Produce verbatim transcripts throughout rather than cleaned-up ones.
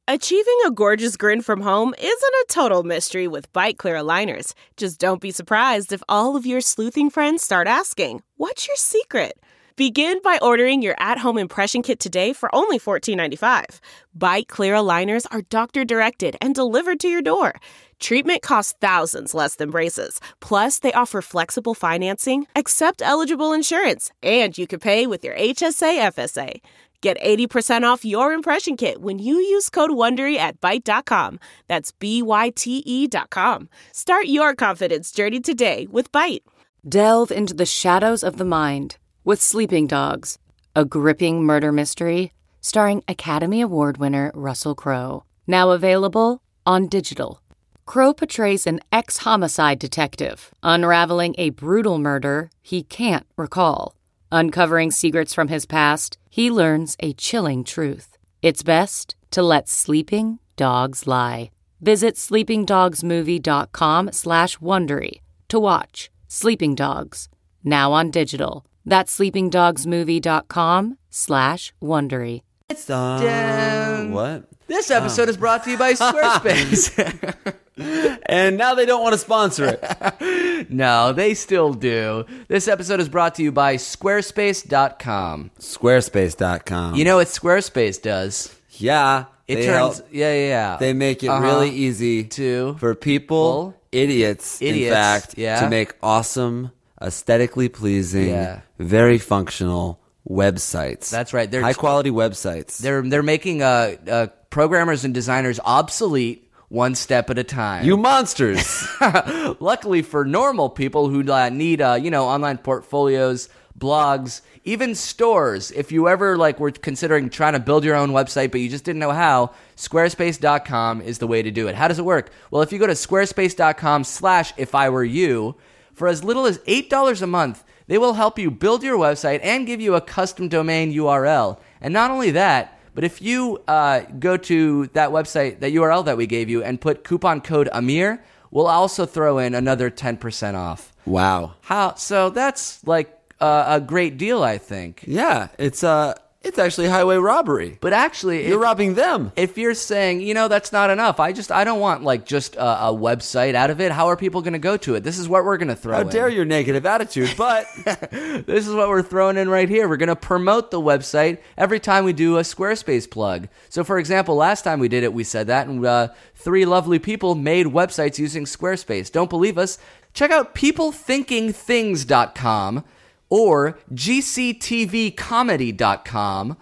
Achieving a gorgeous grin from home isn't a total mystery with Byte Clear aligners. Just don't be surprised if all of your sleuthing friends start asking, "What's your secret?" Begin by ordering your at-home impression kit today for only fourteen ninety-five. Byte Clear aligners are doctor-directed and delivered to your door. Treatment costs thousands less than braces. Plus, they offer flexible financing, accept eligible insurance, and you can pay with your H S A F S A. Get eighty percent off your impression kit when you use code WONDERY at byte dot com. That's B Y T E dot com. Start your confidence journey today with Byte. Delve into the shadows of the mind with Sleeping Dogs, a gripping murder mystery starring Academy Award winner Russell Crowe. Now available on digital. Crowe portrays an ex-homicide detective unraveling a brutal murder he can't recall. Uncovering secrets from his past, he learns a chilling truth. It's best to let sleeping dogs lie. Visit sleepingdogsmovie.com slash Wondery to watch Sleeping Dogs, now on digital. That's sleepingdogsmovie.com slash Wondery. It's down. What? This episode oh. is brought to you by Squarespace. And now they don't want to sponsor it. No, they still do. This episode is brought to you by squarespace dot com. Squarespace dot com. You know what Squarespace does? Yeah. It turns... Help, yeah, yeah, yeah. They make it uh-huh. really easy to for people, well, idiots, idiots, in fact, yeah. to make awesome, aesthetically pleasing, yeah. very functional websites. That's right. They're high-quality websites. They're they're making uh, uh, programmers and designers obsolete one step at a time. You monsters! Luckily for normal people who uh, need uh, you know online portfolios, blogs, even stores. If you ever like were considering trying to build your own website but you just didn't know how, squarespace dot com is the way to do it. How does it work? Well, if you go to squarespace dot com slash if I were you, for as little as eight dollars a month, they will help you build your website and give you a custom domain U R L. And not only that, but if you uh, go to that website, that U R L that we gave you, and put coupon code Amir, we'll also throw in another ten percent off. Wow. How? So that's like uh, a great deal, I think. Yeah, it's uh, it's actually highway robbery. But actually, you're if, robbing them. If you're saying, you know, that's not enough, I just I don't want like just a, a website out of it. How are people going to go to it? This is what we're going to throw How in. How dare your negative attitude, but this is what we're throwing in right here. We're going to promote the website every time we do a Squarespace plug. So, for example, last time we did it, we said that, and uh, three lovely people made websites using Squarespace. Don't believe us? Check out people thinking things dot com or G C T V comedy dot com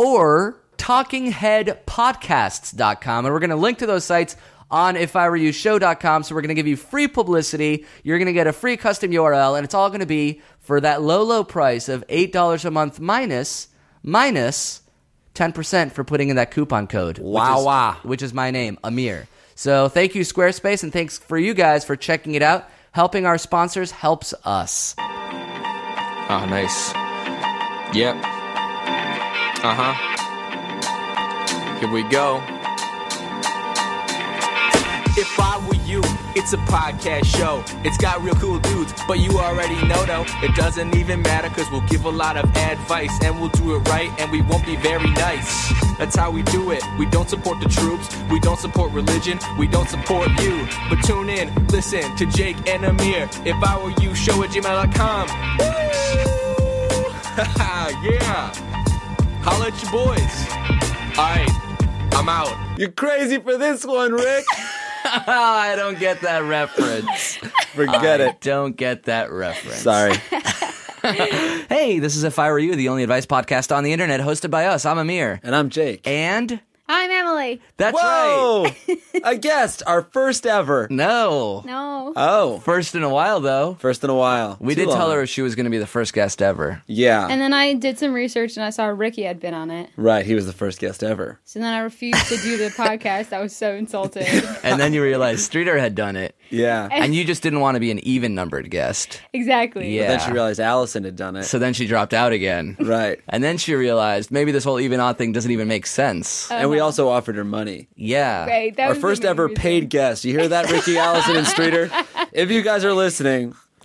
or talking head podcasts dot com. And we're going to link to those sites on if I were you show dot com. So we're going to give you free publicity. You're going to get a free custom U R L, and it's all going to be for that low, low price of eight dollars a month minus, minus ten percent for putting in that coupon code. Wow, which is, wow. Which is my name, Amir. So thank you, Squarespace, and thanks for you guys for checking it out. Helping our sponsors helps us. Oh, nice. Yep. Uh-huh. Here we go. If I were you, it's a podcast show. It's got real cool dudes, but you already know though. It doesn't even matter, cause we'll give a lot of advice, and we'll do it right, and we won't be very nice. That's how we do it. We don't support the troops, we don't support religion, we don't support you. But tune in, listen to Jake and Amir. If I were you, show at gmail dot com. Woo! Yeah. Holla at your boys. Alright, I'm out. You're crazy for this one, Rick. I don't get that reference. Forget I it. Don't get that reference. Sorry. Hey, this is If I Were You, the only advice podcast on the internet, hosted by us. I'm Amir. And I'm Jake. And... I'm Emily. That's Whoa! right. A guest, our first ever. No. No. Oh. First in a while, though. First in a while. We Too did long. tell her she was going to be the first guest ever. Yeah. And then I did some research and I saw Ricky had been on it. Right, he was the first guest ever. So then I refused to do the podcast. I was so insulted. And then you realized Streeter had done it. Yeah. And you just didn't want to be an even-numbered guest. Exactly. Yeah. But then she realized Allison had done it. So then she dropped out again. Right. And then she realized maybe this whole even-odd thing doesn't even make sense. Uh-huh. And we also offered her money. Yeah. Right. That Our was the first main ever reason. paid guest. You hear that, Ricky, Allison, and Streeter? If you guys are listening,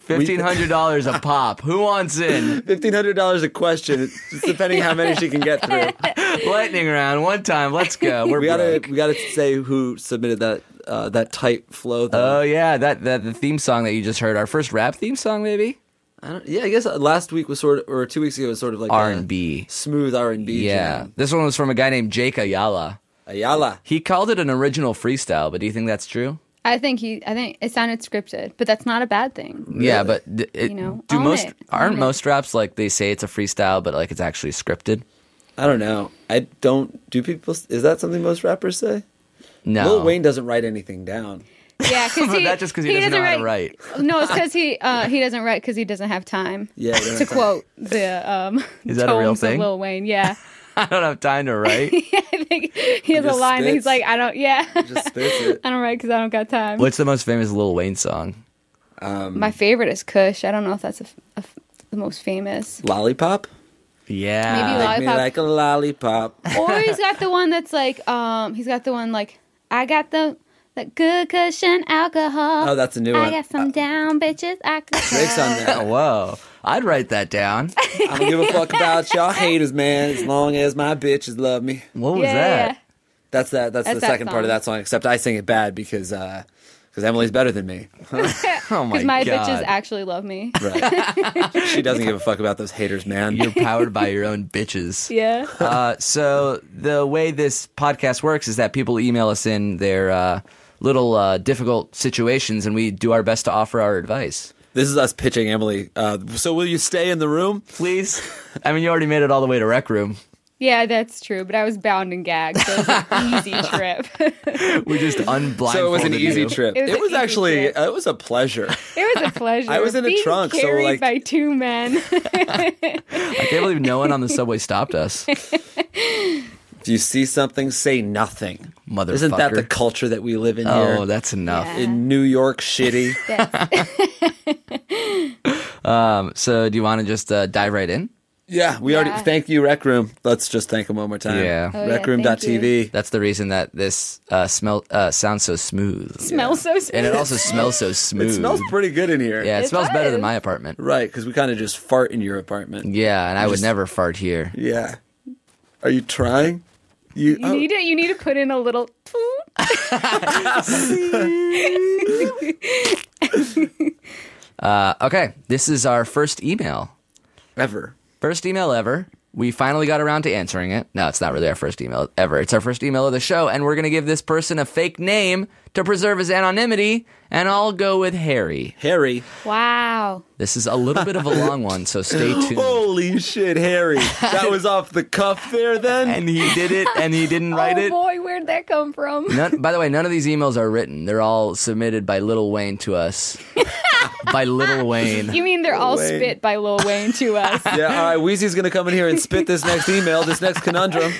fifteen hundred dollars a pop. Who wants in? fifteen hundred dollars a question, just depending how many she can get through. Lightning round, one time. Let's go. We're We gotta, broke. we gotta say who submitted that uh, that tight flow. Though. Oh yeah, that that the theme song that you just heard, our first rap theme song, maybe I don't, yeah, I guess last week was sort of, or two weeks ago was sort of like R and B. a smooth R and B. Yeah, jam. this one was from a guy named Jake Ayala. Ayala. He called it an original freestyle, but do you think that's true? I think he. I think it sounded scripted, but that's not a bad thing. Yeah, but d- it, You know, do own most it. aren't Own it. most raps like they say it's a freestyle, but like it's actually scripted? I don't know. I don't. Do people? Is that something most rappers say? No, Lil Wayne doesn't write anything down. Yeah, because But he. that's just 'cause he doesn't know how to write. No, it's because he. Uh, he doesn't write because he doesn't have time. Yeah, he doesn't To have time. quote the um, Is that a real tomes thing? of Lil Wayne. Yeah. I don't have time to write. I think he has a just line that he's spits. like, I don't. Yeah. Just spits it. I don't write because I don't got time. What's the most famous Lil Wayne song? My favorite is Kush. I don't know if that's a, a f- the most famous. Lollipop. Yeah, Maybe Make me Lollipop. like a lollipop. Or he's got the one that's like, um, he's got the one like, I got the the good cushion alcohol. Oh, that's a new I one. got some down bitches. I could Drake's on have. there. Whoa, I'd write that down. I don't give a fuck about y'all haters, man. As long as my bitches love me. What was Yeah, that? yeah. That's that. That's, That's the that second part of song. that song. Except I sing it bad because uh, because Emily's better than me. Oh my, Because my god! bitches actually love me. Right. She doesn't give a fuck about those haters, man. You're powered by your own bitches. Yeah. Uh, so the way this podcast works is that people email us in their uh, little uh, difficult situations, and we do our best to offer our advice. This is us pitching Emily. Uh, so will you stay in the room? Please. I mean, you already made it all the way to Rec Room. Yeah, that's true. But I was bound and gagged, so it was an easy trip. We just unblindfolded So it was an easy you. trip. It was It an was easy actually trip. uh, it was a pleasure. It was a pleasure. I was in a Being trunk, so, carried like- by two men. I can't believe no one on the subway stopped us. If you see something, say nothing. Motherfucker. Isn't that the culture that we live in Oh, here? that's enough. Yeah. In New York City. Um, so do you want to just uh, dive right in? Yeah, we already Yeah. thank you, Rec Room. Let's just thank them one more time. Yeah. Oh, yeah, rec room dot t v. That's the reason that this uh, smell uh, sounds so smooth. Smells so smooth. And it also smells so smooth. It smells pretty good in here. Yeah, it, It smells better than does. my apartment. Right, because we kind of just fart in your apartment. Yeah, and I would Just- never fart here. Yeah. Are you trying? You, You oh, need to. You need to put in a little. Uh, okay, this is our first email. ever. First email ever. We finally got around to answering it. No, it's not really our first email ever. It's our first email of the show, and we're going to give this person a fake name to preserve his anonymity, and I'll go with Harry. Harry. Wow. This is a little bit of a long one, so stay tuned. Holy shit, Harry. That was off the cuff there then? And he did it, and he didn't write oh it. boy, where'd that come from? None, by the way, none of these emails are written. They're all submitted by Lil Wayne to us. By Lil Wayne. You mean they're all Wayne. spit by Lil Wayne to us? Yeah, all right, Wheezy's going to come in here and spit this next email, this next conundrum.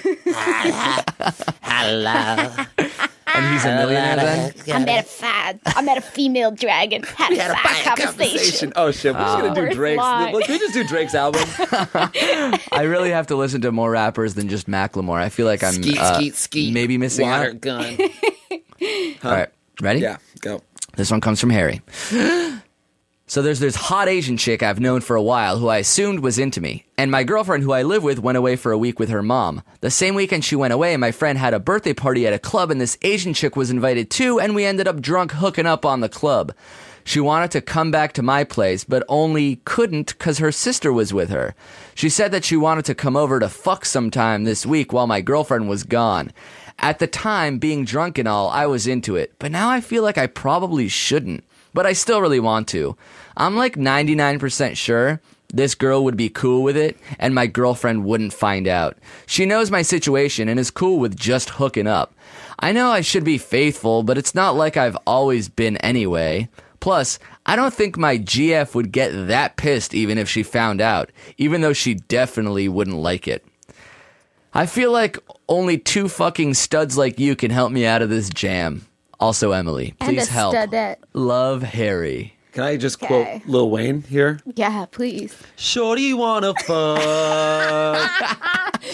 And he's a millionaire then? I met a fad. I met a female dragon. Had a fat conversation. Oh, shit, we're just going to do Worth Drake's. lie. Let's we just do Drake's album. I really have to listen to more rappers than just Macklemore. I feel like I'm Skeet, uh, skeet, skeet. maybe missing Water out. gun. All right, ready? Yeah, go. This one comes from Harry. So there's this hot Asian chick I've known for a while who I assumed was into me. And my girlfriend who I live with went away for a week with her mom. The same weekend she went away, my friend had a birthday party at a club and this Asian chick was invited too, and we ended up drunk hooking up on the club. She wanted to come back to my place, but only couldn't because her sister was with her. She said that she wanted to come over to fuck sometime this week while my girlfriend was gone. At the time, being drunk and all, I was into it, but now I feel like I probably shouldn't. But I still really want to. I'm like ninety-nine percent sure this girl would be cool with it and my girlfriend wouldn't find out. She knows my situation and is cool with just hooking up. I know I should be faithful, but it's not like I've always been anyway. Plus, I don't think my G F would get that pissed even if she found out, even though she definitely wouldn't like it. I feel like only two fucking studs like you can help me out of this jam. Also, Emily, And please a help. studette. Love, Harry. Can I just Okay. quote Lil Wayne here? Yeah, please. Shorty wanna fuck.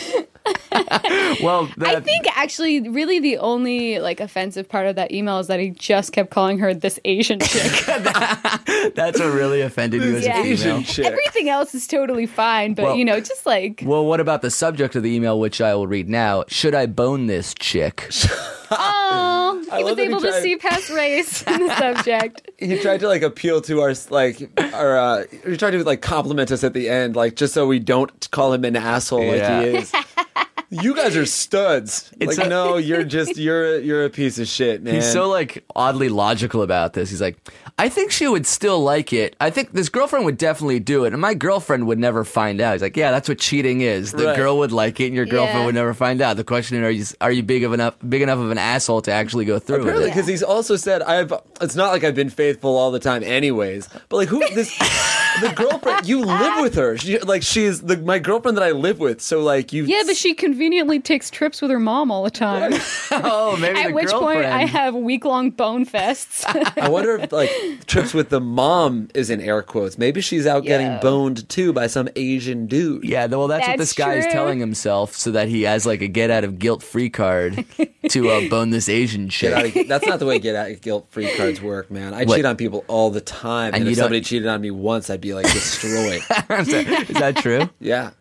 Well, that, I think actually, really, the only like offensive part of that email is that he just kept calling her this Asian chick. that's what really offended you as Yeah. a female. Asian chick. Everything else is totally fine, but Well- you know, just like Well, what about the subject of the email, which I will read now? Should I bone this chick? oh, he love was that he able to tried- see past race in the subject. He tried to like appeal to our like our uh he tried to like compliment us at the end, like just so we don't call him an asshole Yeah. like he is. You guys are studs. It's like a- no, you're just you're you're a piece of shit, man. He's so like oddly logical about this. He's like, I think she would still like it. I think this girlfriend would definitely do it, and my girlfriend would never find out. He's like, yeah, that's what cheating is. The Right. girl would like it, and your girlfriend Yeah. would never find out. The question is, are you are you big of enough big enough of an asshole to actually go through Apparently, with it? because he's also said, "I've." It's not like I've been faithful all the time, anyways. But like, who this? The girlfriend you live with her. She, like she's the my girlfriend that I live with. So like you. Yeah, but she conveniently takes trips with her mom all the time. Oh, maybe At the which girlfriend. point, I have week long bone fests. I wonder if like trips with the mom is in air quotes. Maybe she's out getting Yeah. boned too by some Asian dude. Yeah, well, that's, what That's this guy is true. telling himself, so that he has like a get out of guilt free card to uh, bone this Asian chick. Get out of, that's not the way get out of guilt free cards work, man. I What? cheat on people all the time, and, And you if don't- somebody cheated on me once, I'd be like destroyed. is, that, is that true? Yeah.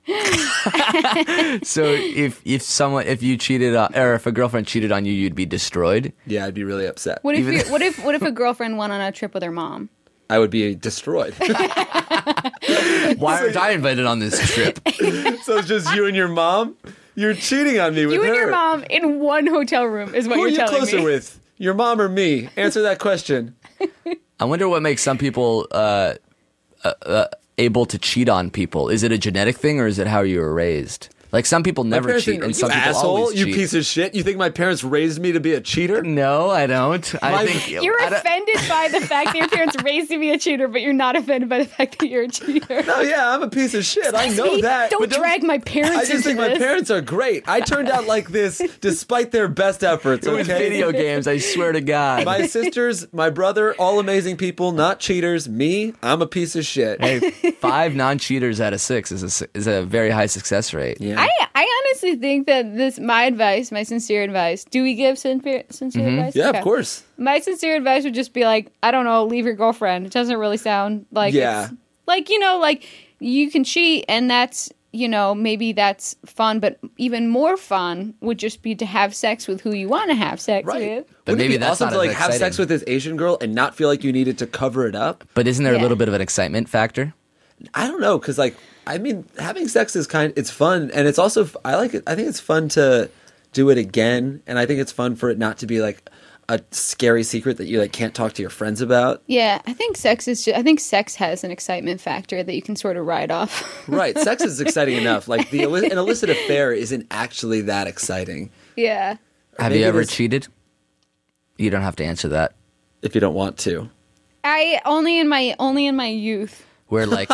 So if if someone if you cheated on, or if a girlfriend cheated on you, you'd be destroyed. Yeah, I'd be really upset. What if Even- you, what if what if a girlfriend went on a trip with her mom? I would be destroyed. Why aren't I invited on this trip? So it's just you and your mom? You're cheating on me with You her. and your mom in one hotel room is what Who are you're you telling closer me. with? Your mom or me? Answer that question. I wonder what makes some people uh, uh, uh, able to cheat on people. Is it a genetic thing, or is it how you were raised? Like some people My never parents cheat, think, and you some people asshole, always you cheat. piece of shit. You think my parents raised me to be a cheater? No, I don't. I My- think You're I don't- offended by the fact that your parents raised you to be a cheater, but you're not offended by the fact that you're a cheater. Oh yeah, I'm a piece of shit. I know See? that. Don't but drag my parents I just into think my this. parents are great. I turned out like this despite their best efforts. It was Okay? video games. I swear to God. My sisters, my brother, all amazing people, not cheaters. Me, I'm a piece of shit. Hey, five non-cheaters out of six is a, su- is a very high success rate. Yeah. I, I honestly think that this, my advice, my sincere advice, do we give sincere, sincere advice? yeah, Okay. of course. My sincere advice would just be like, I don't know, leave your girlfriend. It doesn't really sound like Yeah. it's, like, you know, like you can cheat and that's, you know, maybe that's fun, but even more fun would just be to have sex with who you want to have sex Right. with. But Wouldn't it maybe be that's awesome not to as like have sex exciting. with this Asian girl and not feel like you needed to cover it up. But isn't there a Yeah. little bit of an excitement factor? I don't know, because like I mean, having sex is kind. It's fun, and it's also I like it. I think it's fun to do it again, and I think it's fun for it not to be like a scary secret that you like can't talk to your friends about. Yeah, I think sex is just, I think sex has an excitement factor that you can sort of ride off. Right, sex is exciting enough. Like the illi- an illicit affair isn't actually that exciting Yeah. Have Maybe you ever there's- cheated? You don't have to answer that. if you don't want to. I only in my only in my youth. We're like,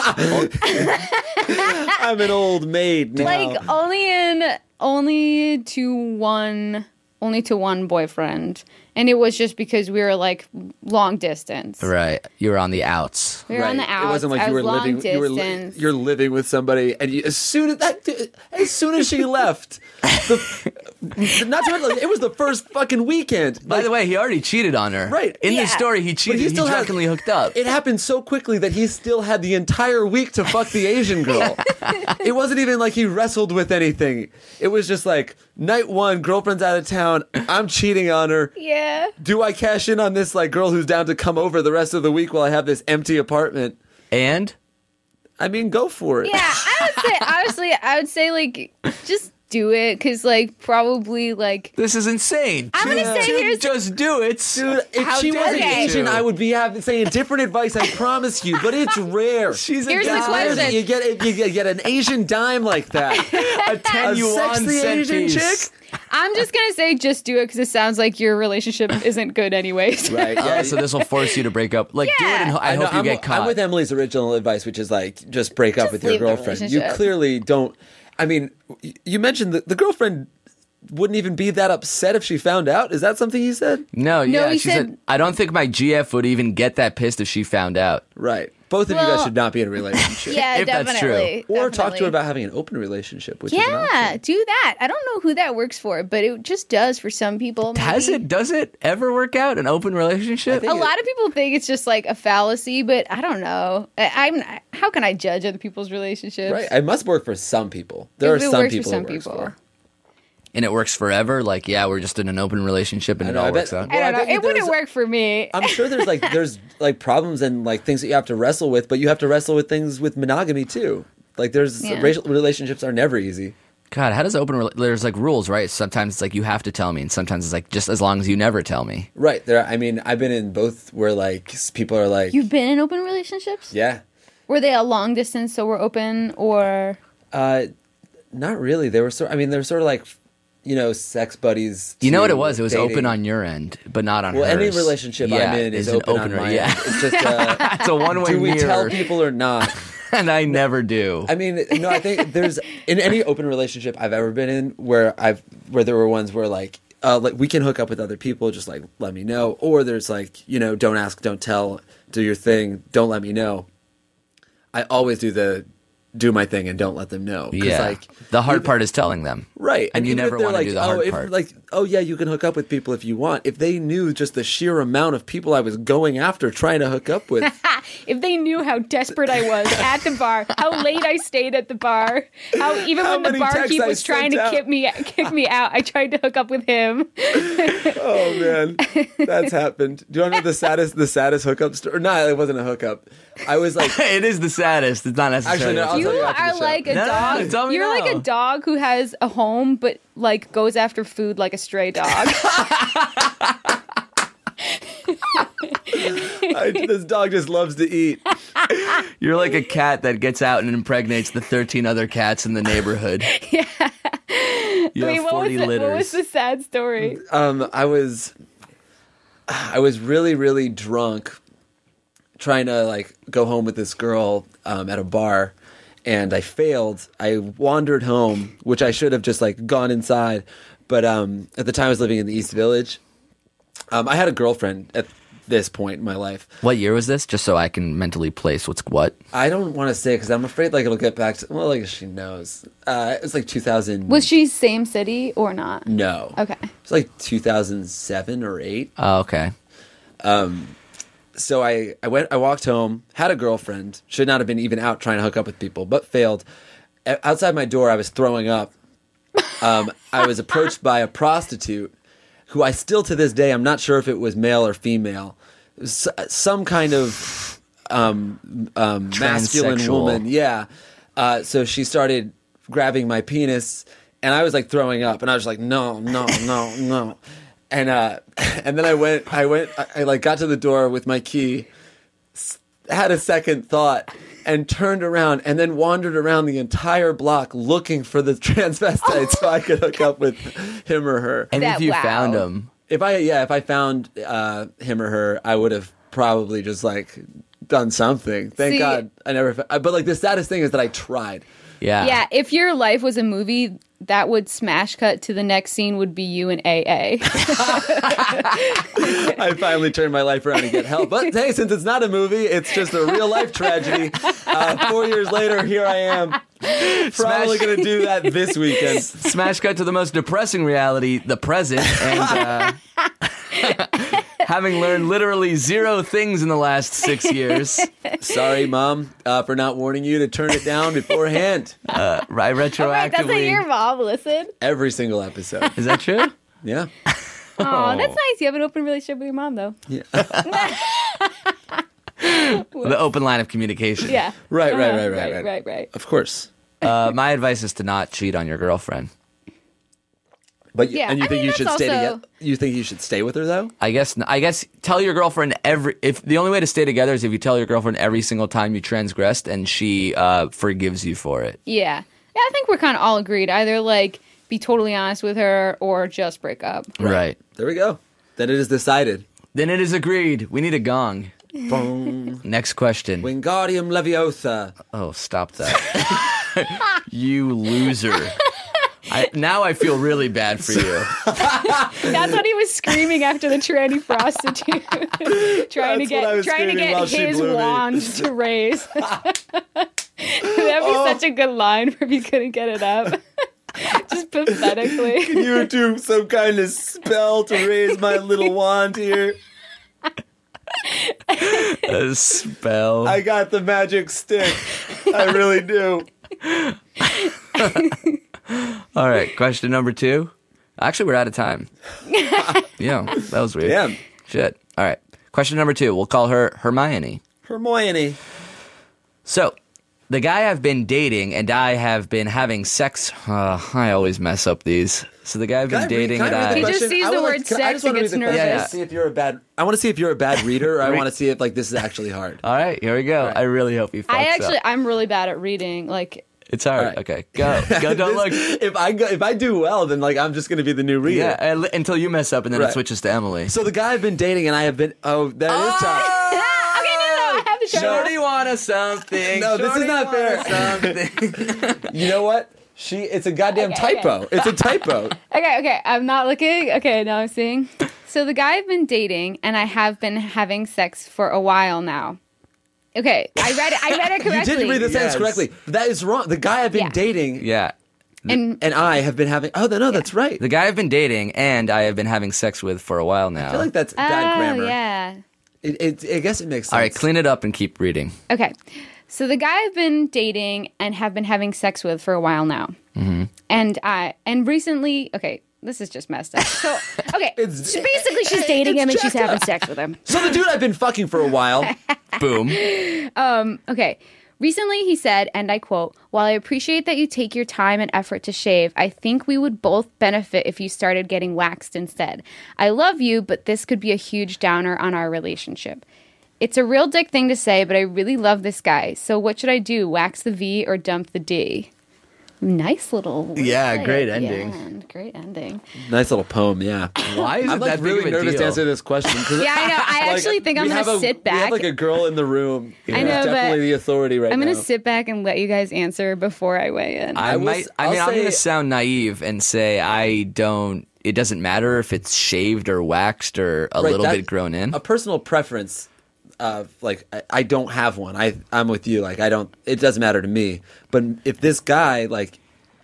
I'm an old maid now. Like only in only to one only to one boyfriend. And it was just because we were like long distance. right, you were on the outs. We were on the Right. outs. It wasn't like I you were was long living. You were li- distance. you're living with somebody, and you, as soon as that, as soon as she left, the, not to mention, like, it was the first fucking weekend. By Like, the way, he already cheated on her. Right. In Yeah. the story, he but cheated. He, still had- drunkenly hooked up. It happened so quickly that he still had the entire week to fuck the Asian girl. It wasn't even like he wrestled with anything. It was just like night one, girlfriend's out of town. I'm cheating on her. Yeah. Do I cash in on this like girl who's down to come over the rest of the week while I have this empty apartment? And I mean, go for it. Yeah, I would say honestly, I would say like just do it because like probably like this is insane. I'm gonna Just- say here's- just do it, Dude, if How she dare wasn't you? Asian, I would be having, saying different advice. I promise you, but it's rare. She's a Here's the It's rare that question. you get you get, get an Asian dime like that. a ten A yuan sexy cent Asian piece. chick. I'm just gonna say just do it because it sounds like your relationship isn't good anyways. Right. Yeah, so this will force you to break up. Like, do it, and ho- I, I know, hope you I'm, get caught. I'm with Emily's original advice, which is like just break up Just with your leave the girlfriend. You relationship. clearly don't. I mean, y- you mentioned that the girlfriend wouldn't even be that upset if she found out. Is that something he said? No, yeah, he she said, said- I don't think my G F would even get that pissed if she found out. Right. Both of you Well, guys should not be in a relationship. Yeah, If that's definitely. Or talk to her definitely. about having an open relationship, which is an Yeah, option. do that. I don't know who that works for, but it just does for some people. Has maybe. it? Does it ever work out? An open relationship? think A lot of people think it's just like a fallacy, but I don't know. I, I'm. How can I judge other people's relationships? Right. It must work for some people. There If are it some works for people some it works people. for. And it works forever? Like, yeah, we're just in an open relationship and I it know, all I works bet- out? I Well, I don't bet know. you It wouldn't there's- work for me. I'm sure there's like there's like problems and like things that you have to wrestle with, but you have to wrestle with things with monogamy too. Like there's Yeah. racial relationships are never easy. God, how does open... Rela- There's like rules, right? Sometimes it's like you have to tell me, and sometimes it's like just as long as you never tell me. Right. There I mean, I've been in both where like s- people are like You've been in open relationships? yeah. Were they a long distance, so we're open, or Uh not really. They were sort I mean, they were sort of like you know, sex buddies. You know what to it was? It was dating. open on your end, but not on Well, hers. any relationship Yeah, I'm in is an open, on opener, my yeah. end. It's just uh, It's a one-way do we mirror. tell people or not? And I never do. I mean, no, I think there's in any open relationship I've ever been in where I've where there were ones where like uh, like we can hook up with other people, just like let me know, or there's like you know don't ask, don't tell, do your thing, don't let me know. I always do the do my thing and don't let them know. 'Cause, yeah. like the hard even- part is telling them. Right, And you even if never they're wanna like, do the oh, hard if, part. Like, oh yeah, you can hook up with people if you want. If they knew just the sheer amount of people I was going after trying to hook up with, if they knew how desperate I was at the bar, how late I stayed at the bar, how even How when the many texts barkeep I was trying to sent out. kick me kick me out, I tried to hook up with him. oh man, that's happened. Do you want to know the saddest, the saddest hookup story? No, it wasn't a hookup. I was like, It is the saddest. It's not necessarily. Actually, no, I'll You tell you after the are show. like a No, no, dog. no, tell me You're like now. a dog who has a home, but like goes after food like a stray dog. I, this dog just loves to eat. You're like a cat that gets out and impregnates the thirteen other cats in the neighborhood. Yeah. You Wait, have what was, forty the, litters. what was the sad story? Um, I was, I was really, really drunk, trying to like go home with this girl um, at a bar, and I failed. I wandered home, which I should have just like gone inside, but um, at the time I was living in the East Village. Um, I had a girlfriend at this point in my life. What year was this? Just so I can mentally place what's what. I don't want to say because I'm afraid like it'll get back to well, like she knows. Uh, it was like two thousand. Was she same city or not? No. Okay. It was like two thousand seven or eight. Oh, okay. So I, I went, I walked home, had a girlfriend, should not have been even out trying to hook up with people, but failed. O- Outside my door, I was throwing up. Um, I was approached by a prostitute who I still to this day, I'm not sure if it was male or female. It was s- some kind of um, um, masculine Transsexual. woman. Yeah. Uh, so she started grabbing my penis, and I was like throwing up, and I was like, no, no, no, no. And uh, and then I went, I went, I, I like got to the door with my key, s- had a second thought, and turned around, and then wandered around the entire block looking for the transvestite so I could hook up with him or her. And That- if you wow. found him, If I yeah, if I found uh, him or her, I would have probably just like done something. Thank See- God I never. fa- But like the saddest thing is that I tried. yeah. Yeah, if your life was a movie, that would smash cut to the next scene would be you in A A. I finally turned my life around and get help. But hey, since it's not a movie, it's just a real life tragedy. Uh, four years later, here I am. Probably Smash- going to do that this weekend. Smash cut to the most depressing reality, the present, and uh, having learned literally zero things in the last six years, Sorry, Mom, uh, for not warning you to turn it down beforehand. uh, I Oh, wait, retroactively. that's what your mom listened. Every single episode. Is that true? Yeah. Oh, that's nice. You have an open relationship with your mom, though. The open line of communication. Yeah. Right, right, Uh-huh. right, right, right, right. right, right. Of course. Uh, my advice is to not cheat on your girlfriend. But you, Yeah, and you I think mean, you that's should stay also- together? You think you should stay with her though? I guess. I guess tell your girlfriend every. If the only way to stay together is if you tell your girlfriend every single time you transgressed, and she uh, forgives you for it. Yeah. Yeah, I think we're kind of all agreed. Either, like, be totally honest with her or just break up. Right. There we go. Then it is decided. Then it is agreed. We need a gong. Boom. Next question. Wingardium Leviosa. Oh, stop that. You loser. I, now I feel really bad for you. That's what he was screaming after the tranny prostitute, trying to That's what I get was trying to screaming while get she his blew me. wand to raise. That'd be Oh. such a good line if he couldn't get it up. Just pathetically. Can you do some kind of spell to raise my little wand here? A spell. I got the magic stick. I really do. All right, question number two. Actually, we're out of time. Yeah, that was weird. Damn. Shit. All right. Question number two. We'll call her Hermione. Hermione. So, the guy I've been dating and I have been having sex. Uh, I always mess up these. So the guy I've been Can I read- dating can and I read I. the He just question? sees I the would word like to- I sex just and wanna read gets the question. nervous. Yeah, see if you're a bad. I want to see if you're a bad reader, or I want to see if like this is actually hard. All right, here we go. I really hope he fucks I actually, up. I'm really bad at reading. Like, It's hard. right. Okay, go. Go, don't look. This- If I go, if I do well, then like I'm just going to be the new reader. Yeah, uh, until you mess up and then it Right. switches to Emily. So the guy I've been dating and I have been. Oh, that is tough. okay, no, no, I have to show Shorty wanna something. No, this is Shorty not wanna fair. something. You know what? She. It's a goddamn Okay, typo. It's a typo. Okay, okay, I'm not looking. Okay, now I'm seeing. So the guy I've been dating and I have been having sex for a while now. Okay, I read it. I read it You correctly. did read the sentence Yes. correctly. That is wrong. The guy I've been Yeah. dating Yeah. and and I have been having. Oh, no, that's right. The guy I've been dating and I have been having sex with for a while now. I feel like that's bad oh grammar. yeah. It, it, I guess it makes sense. All right, clean it up and keep reading. Okay, so the guy I've been dating and have been having sex with for a while now, mm-hmm. and I and recently. Okay, this is just messed up. So okay, It's- so basically she's dating it's him and she's jacked having up. sex with him. So the dude I've been fucking for a while. Boom. Okay. Recently, he said, and I quote, "While I appreciate that you take your time and effort to shave, I think we would both benefit if you started getting waxed instead. I love you, but this could be a huge downer on our relationship. It's a real dick thing to say, but I really love this guy. So what should I do? Wax the V or dump the D?" Nice little Yeah, wordplay great at the ending. end. Great ending. Nice little poem, yeah. Why is I'm it like that big really of a nervous deal? to answer this question. 'cause, Yeah, I know. I like, actually think I'm we going have to a- sit We back. have like a girl in the room. I know, who's definitely but the authority right I'm now. going to sit back and let you guys answer before I weigh in. I, I will might. s- I mean, I'll I'm going to say- sound naive and say I don't. It doesn't matter if it's shaved or waxed or a Right, little that- bit grown in. A personal preference of like I, I don't have one. I I'm with you. Like I don't. It doesn't matter to me. But if this guy like,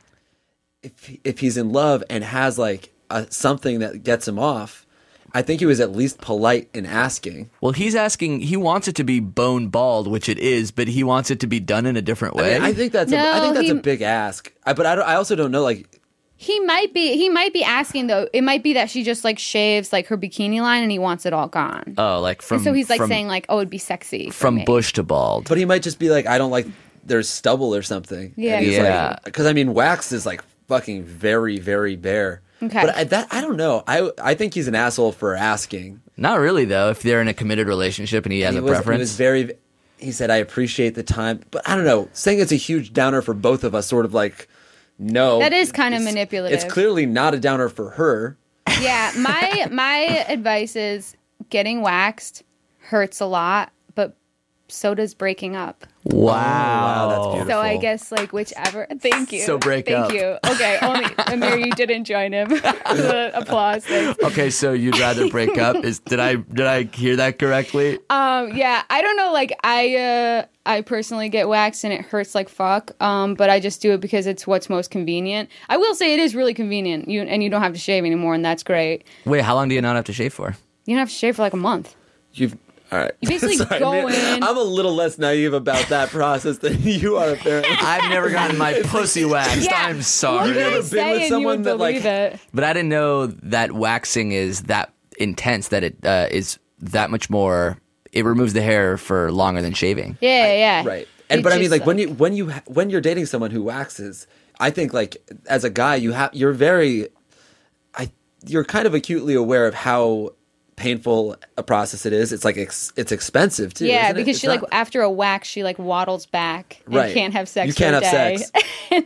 if if he's in love and has like a, something that gets him off, I think he was at least polite in asking. Well, he's asking. He wants it to be bone bald, which it is, but he wants it to be done in a different I, way. mean, I think that's a, I No, think that's he- a big ask. I, but I don't, I also don't know like. He might be he might be asking though. It might be that she just like shaves like her bikini line and he wants it all gone. oh, like from And so he's like from, saying like, "Oh, it'd be sexy for from me." bush to bald. But he might just be like, I don't like there's stubble or something. Yeah, And he's Yeah. Because I mean, wax is like fucking very, very bare. Okay. But I, that I don't know. I I think he's an asshole for asking. Not really though. If they're in a committed relationship and he has he a was, preference, He was very. He said, "I appreciate the time," but I don't know. Saying it's a huge downer for both of us, sort of like, no, That is kind of It's- manipulative. It's clearly not a downer for her. Yeah, my my advice is getting waxed hurts a lot, but so does breaking up. wow, wow, that's beautiful. So I guess like whichever. Thank you. So break Thank up. you. Okay, only Amir, you didn't join him. The applause. Thanks. Okay, so you'd rather break up? Is did I did I hear that correctly? Um, yeah, I don't know. Like, I, uh, I personally get waxed and it hurts like fuck. Um, but I just do it because it's what's most convenient. I will say it is really convenient. You and you don't have to shave anymore, and that's great. Wait, how long do you not have to shave for? You don't have to shave for like a month. You've all right. You basically Sorry, go man. in- I'm a little less naive about that process than you are apparently. I've never gotten my pussy waxed. Yeah. I'm sorry. What can I never been say with and someone you would that, like- believe it? But I didn't know that waxing is that intense. That it uh, is that much more. It removes the hair for longer than shaving. Yeah, yeah. Right. And It's but I mean, just, like when you when you ha- when you're dating someone who waxes, I think like as a guy, you have you're very, I you're kind of acutely aware of how painful a process it is. It's like ex- it's expensive too. Yeah, isn't it? because It's she not- like after a wax, she like waddles back and Right. can't have sex. You for can't a have day. sex.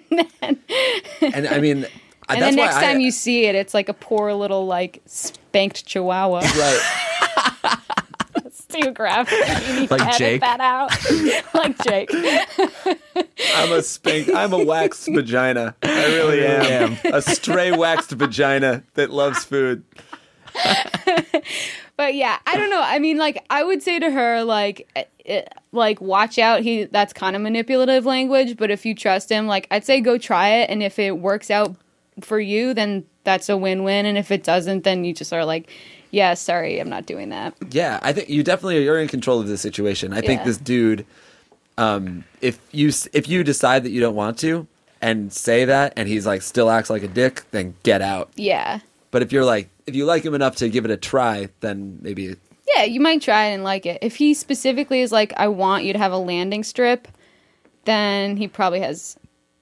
and I mean, I- And that's then why next I- time you see it, it's like a poor little like spanked chihuahua. right. too graphic. You need Like to edit Jake? that out. Like Jake. I'm a spank. I'm a waxed vagina. I really am. A stray waxed vagina that loves food. But yeah, I don't know. I mean, like, I would say to her, like, eh, eh, like, watch out. He that's kind of manipulative language. But if you trust him, like, I'd say go try it. And if it works out for you, then that's a win-win. And if it doesn't, then you just are like, yeah, sorry, I'm not doing that. Yeah, I think you definitely you're in control of the situation. I think Yeah. this dude, um, if you if you decide that you don't want to and say that, and he's like still acts like a dick, then get out. Yeah. But if you're like if you like him enough to give it a try, then maybe Yeah, you might try it and like it. If he specifically is like, I want you to have a landing strip, then he probably has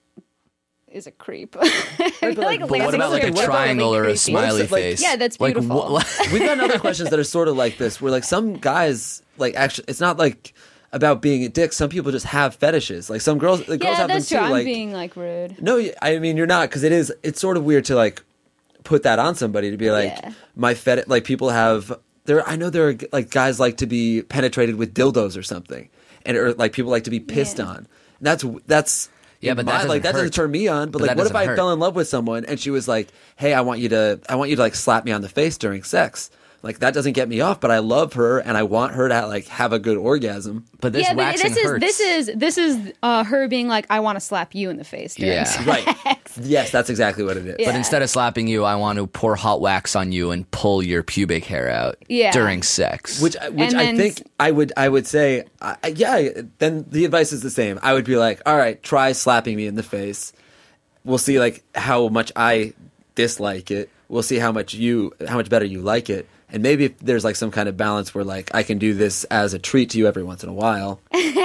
is a creep. I feel like but a landing What about like a strip would triangle really or a creepy. smiley What if, like- face? Yeah, that's Like, beautiful. wh- we've gotten other questions that are sort of like this, where like some guys like actually it's not like about being a dick. Some people just have fetishes. Like some girls, the girls Yeah, have that's them true. too. I'm like being like rude. no, I mean you're not because it is. It's sort of weird to like put that on somebody to be like Yeah. my fet. Like people have there. I know there are like guys like to be penetrated with dildos or something, and or like people like to be pissed Yeah. on. And that's that's. Yeah, in but my- that doesn't like that doesn't hurt. turn me on. But, But like, that what if doesn't I hurt. fell in love with someone and she was like, "Hey, I want you to, I want you to like slap me on the face during sex." Like that doesn't get me off, but I love her and I want her to like have a good orgasm. But this yeah, but waxing this is hurts. this is this is uh, her being like, I want to slap you in the face. During Yeah. sex. Right. Yes, that's exactly what it is. Yeah. But instead of slapping you, I want to pour hot wax on you and pull your pubic hair out Yeah. during sex. Which, which And I then think s- I would, I would say, I, I- yeah. Then the advice is the same. I would be like, all right, try slapping me in the face. We'll see like how much I dislike it. We'll see how much you, how much better you like it, and maybe if there's like some kind of balance where like I can do this as a treat to you every once in a while.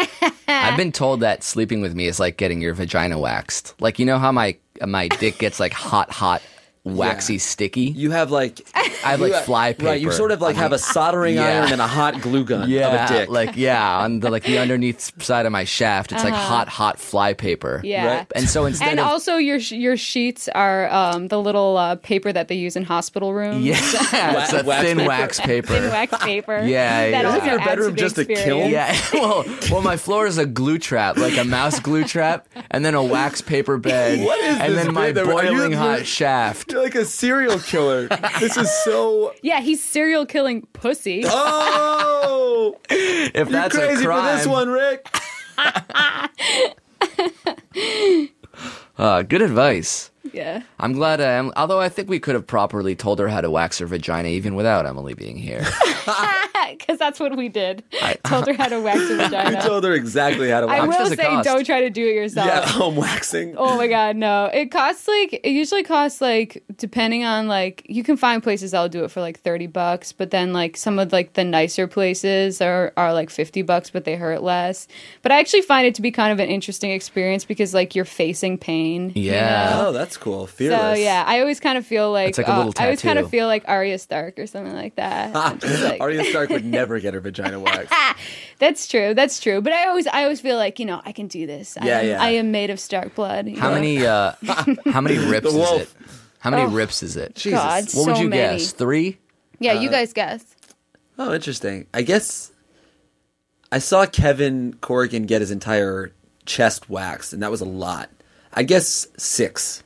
I've been told that sleeping with me is like getting your vagina waxed. Like, you know how my my dick gets like hot, hot, waxy, Yeah. sticky? You have like I have like you fly paper. Right, you sort of like have a soldering Yeah. iron and a hot glue gun yeah, of a dick. like yeah, on the like the underneath side of my shaft, it's like hot, hot fly paper. Uh-huh. Yeah. Right. And so instead And of also, your sh- your sheets are um, the little uh, paper that they use in hospital rooms. yeah, it's a wax thin paper. wax paper. Thin wax paper. Yeah, that yeah. also Isn't your adds bedroom to the just a kiln? experience. Yeah, well, well, my floor is a glue trap, like a mouse glue trap, and then a wax paper bed, What is and this then my bit that- are you- boiling hot you're- shaft. You're like a serial killer. This is so. Yeah, he's serial killing pussy. Oh, If you're that's crazy a crime, for this one, Rick. Uh, good advice. Yeah. I'm glad. Uh, although I think we could have properly told her how to wax her vagina even without Emily being here. Because that's what we did. Told her how to wax her We vagina. told her exactly how to I wax. much will does it say, cost? don't try to do it yourself. Yeah, home waxing. Oh my god, no. It costs like it usually costs like depending on like you can find places that'll do it for like thirty bucks, but then like some of like the nicer places are are like fifty bucks, but they hurt less. But I actually find it to be kind of an interesting experience because like you're facing pain. you Yeah. know? Oh, that's cool. So Fearless. yeah, I always kind of feel like, It's like a uh, little I always kind of tattoo. feel like Arya Stark or something like that. I'm just like- Arya Stark would never get her vagina waxed. That's true. That's true. But I always, I always feel like you know I can do this. I Yeah, am, yeah. I am made of Stark blood. you How know? many? Uh, how many rips The is wolf. it? How many rips is it? Jesus. God, What so would you many. guess? Three? Yeah, Uh, you guys guess. Oh, interesting. I guess I saw Kevin Corrigan get his entire chest waxed, and that was a lot. I guess six.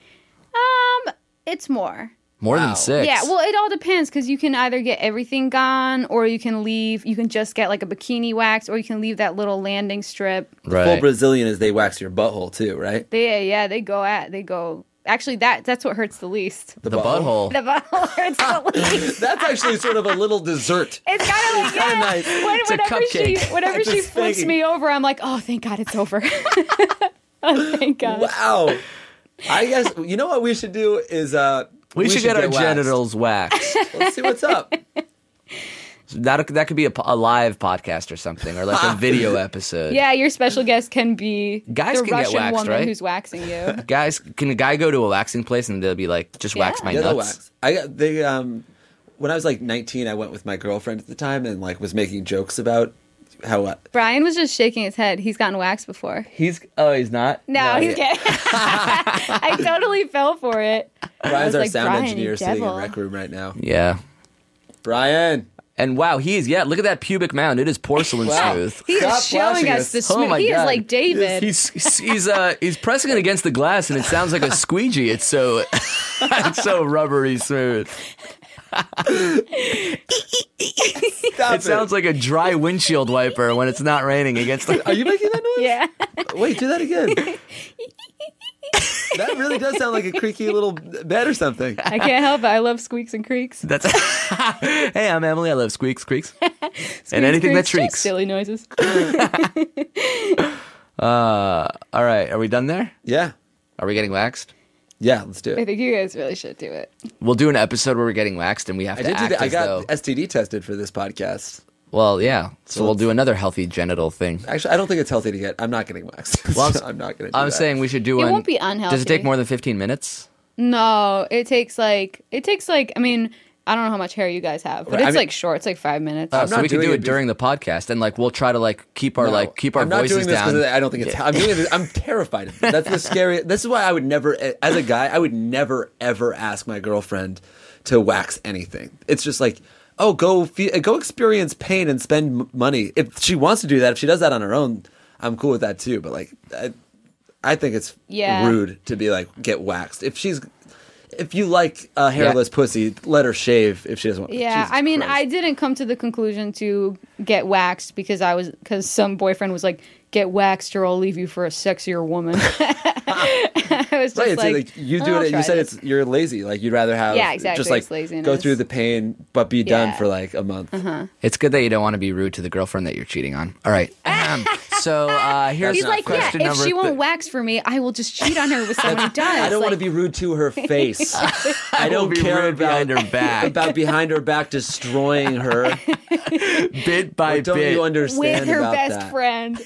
Um, it's more. More Wow. than six? Yeah, well, it all depends because you can either get everything gone, or you can leave. You can just get like a bikini wax, or you can leave that little landing strip. right. Full Brazilian is they wax your butthole too, right? They, yeah, they go at, they go. Actually, that that's what hurts the least. the butthole. The butthole hurts the least. That's actually sort of a little dessert. It's kind of like kinda yeah. nice. When, It's a whenever she, cupcake. whenever It's she a flips spanking. me over, I'm like, oh, thank God, it's over. Oh, thank God. Wow. I guess you know what we should do is uh we, should get our waxed. genitals waxed. Let's see what's up. that that could be a, po- a live podcast or something, or like a video episode. Yeah, your special guest can be Guys the can get Russian waxed, woman right? who's waxing you. Guys, can a guy go to a waxing place and they'll be like, just wax Yeah. my Yeah, they'll nuts? wax. I got they um when I was like nineteen, I went with my girlfriend at the time and like was making jokes about how uh, Brian was just shaking his head. He's gotten waxed before. He's oh, he's not. No, No, he's kidding. I totally fell for it. Brian's was our like, sound "Brian, engineer you sitting in devil." rec room right now. Yeah. Brian, And wow, he is, yeah, look at that pubic mound. It is porcelain Wow. smooth. He's Stop showing flashing us us. the Oh smooth. my he God. is like David. He's he's uh he's pressing it against the glass and it sounds like a squeegee. It's so it's so rubbery smooth. Stop It sounds like a dry windshield wiper when it's not raining against the Are you making that noise? yeah. Wait, do that again. That really does sound like a creaky little bed or something. I can't help it. I love squeaks and creaks. That's Hey, I'm Emily. I love squeaks, creaks, Squeaks, and anything that creaks, just shrieks. Silly noises. Uh, all right, are we done there? Yeah. Are we getting waxed? Yeah, let's do I it. think you guys really should do it. We'll do an episode where we're getting waxed and we have I to did do act that. I as got though. S T D tested for this podcast. Well, yeah. So, So we'll let's- do another healthy genital thing. Actually, I don't think it's healthy to get. I'm not getting waxed. Well, I'm, So I'm not going to do I'm that. saying we should do It one. won't be unhealthy. Does it take more than fifteen minutes? No, it takes like it takes like I mean I don't know how much hair you guys have, but Right, it's I mean- like short. It's like five minutes. Oh, I'm so not we can doing do it it during the podcast, and like we'll try to like keep our No, like keep our I'm not voices doing this down. because I don't think it's. I'm doing it. I'm terrified of it. That's the scary. This is why I would never, as a guy, I would never ever ask my girlfriend to wax anything. It's just like, oh, go fe- go experience pain and spend m- money. If she wants to do that, if she does that on her own, I'm cool with that too. But like, I, I think it's Yeah. rude to be like get waxed. If she's, if you like a hairless pussy, let her shave. If she doesn't want. Yeah, Jesus I mean, Christ. I didn't come to the conclusion to get waxed because I was because some boyfriend was like, "Get waxed, or I'll leave you for a sexier woman." I was just Right, it's like, like, you do "I'll it. try You said this." it's you're lazy. Like you'd rather have Yeah, exactly, just like it's laziness. go through the pain, but be done Yeah. for like a month. It's good that you don't want to be rude to the girlfriend that you're cheating on. All right. Um, so uh, here's He's not like, yeah, question if number she won't th- wax for me, I will just cheat on her with someone who does. I don't want to Like, be rude to her face. I don't will be care rude about behind her back. about behind her back destroying her. bit by What don't bit. you understand with her about best that? friend.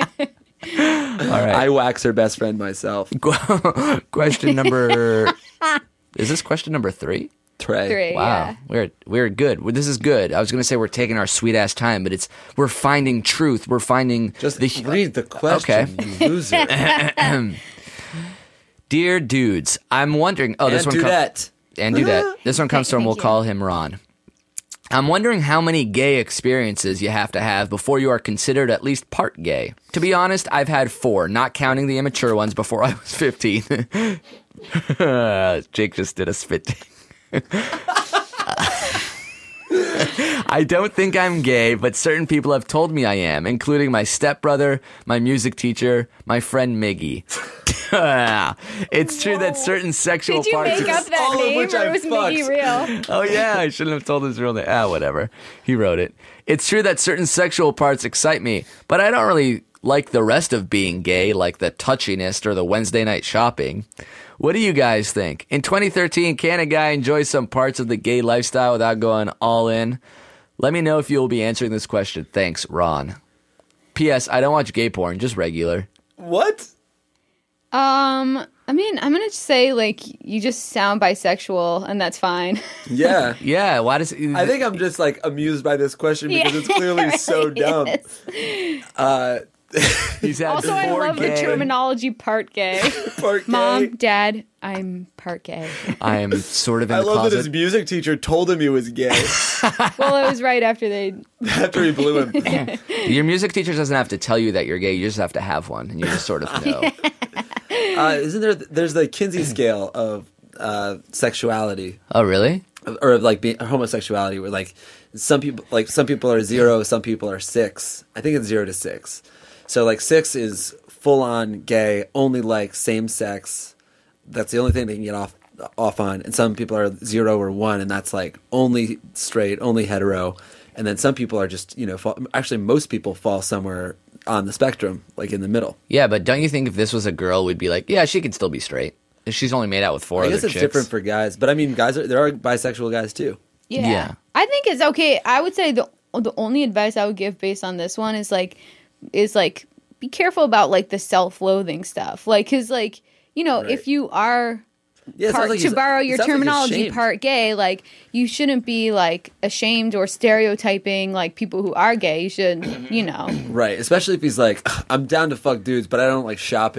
All right. I wax her best friend myself. question number. Is this question number three? Trey. Three, Wow, yeah. we're we're good. Well, this is good. I was going to say we're taking our sweet ass time, but it's we're finding truth. We're finding Just the read the question, Okay. you loser. Dear dudes, I'm wondering. Oh, this and one comes. Dudette. And Dudette. This one comes Thank- from. We'll thank you. call him Ron. I'm wondering how many gay experiences you have to have before you are considered at least part gay. To be honest, I've had four, not counting the immature ones before I was fifteen. Jake just did a spit take. I don't think I'm gay, but certain people have told me I am, including my stepbrother, my music teacher, my friend Miggy. It's true that certain sexual Did you parts make up that all of name, which or I was fucked. Miggy real? Oh yeah, I shouldn't have told his real name. Ah, whatever. He wrote it. It's true that certain sexual parts excite me, but I don't really like the rest of being gay, like the touchiness or the Wednesday night shopping. What do you guys think? In twenty thirteen, can a guy enjoy some parts of the gay lifestyle without going all in? Let me know if you will be answering this question. Thanks, Ron. P S. I don't watch gay porn, just regular. What? Um, I mean, I'm gonna just say like you just sound bisexual, and that's fine. Yeah. Yeah, why does I think I'm just like amused by this question because it's clearly so dumb. Yes. Uh, he's had Also, I four love gay. the terminology "part gay." part gay. Mom, Dad, I'm part gay. I am sort of in I the love that closet. his music teacher told him he was gay Well, it was right after they. after he blew him. Your music teacher doesn't have to tell you that you're gay. You just have to have one, and you just sort of know. Uh, isn't there? There's the Kinsey scale of uh, sexuality, Oh, really? or of like being, homosexuality, where like some people, like some people are zero, some people are six. I think it's zero to six. So like six is full on gay, only like same sex. That's the only thing they can get off off on. And some people are zero or one, and that's like only straight, only hetero. And then some people are just, you know, fall, actually most people fall somewhere on the spectrum, like in the middle. Yeah, but don't you think if this was a girl, we'd be like, yeah, she could still be straight. If she's only made out with four I other guess it's chicks. different for guys, but I mean, guys are there are bisexual guys too. Yeah. Yeah. I think it's okay. I would say the the only advice I would give based on this one is like is like be careful about like the self-loathing stuff. Like cuz like, you know, Right. if you are Yeah, it sounds part, like to he's- borrow it your sounds like he's terminology, ashamed. part gay, like you shouldn't be like ashamed or stereotyping like people who are gay. You should, you know. Right, especially if he's like, I'm down to fuck dudes, but I don't like shopping.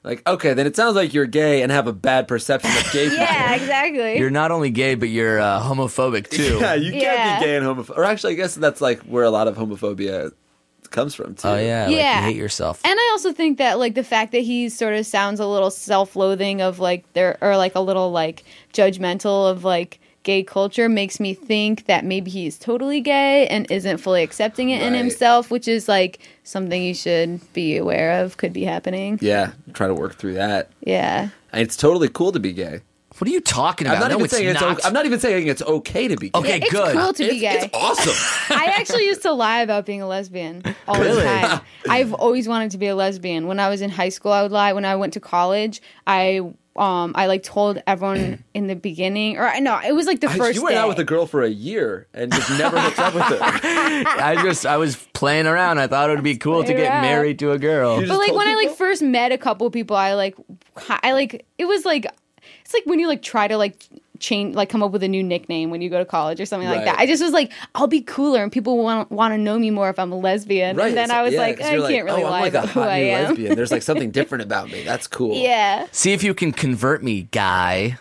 Like, okay, then it sounds like you're gay and have a bad perception of gay people. Yeah, exactly. You're not only gay, but you're uh, homophobic too. Yeah, you can't Yeah. be gay and homophobic. Or actually, I guess that's like where a lot of homophobia comes from too. Oh yeah, like Yeah. you hate yourself. And I also think that like the fact that he sort of sounds a little self-loathing of like there or like a little like judgmental of like gay culture makes me think that maybe he's totally gay and isn't fully accepting it in Right. himself, which is like something you should be aware of could be happening. Yeah, try to work through that. Yeah. And it's totally cool to be gay. What are you talking about? I'm not no, even it's saying it's. not. o- I'm not even saying it's okay to be gay. Okay, It's good. cool to be It's, gay. it's awesome. I actually used to lie about being a lesbian all Really? the time. I've always wanted to be a lesbian. When I was in high school, I would lie. When I went to college, I um I like told everyone in the beginning, or no, it was like the I- first you went day. out with a girl for a year and just never hooked up with her. I just I was playing around. I thought it would be cool to get Yeah. married to a girl. You just But like told when I like people? first met a couple people, I like I like it was like it's like when you like try to like change like come up with a new nickname when you go to college or something like Right. that. I just was like, I'll be cooler and people want want to know me more if I'm a lesbian. Right. And then I was yeah, like, 'cause I you're can't like, really oh, lie I'm like about a who hot I new am. lesbian. There's like something different about me. That's cool. Yeah, See if you can convert me, guy.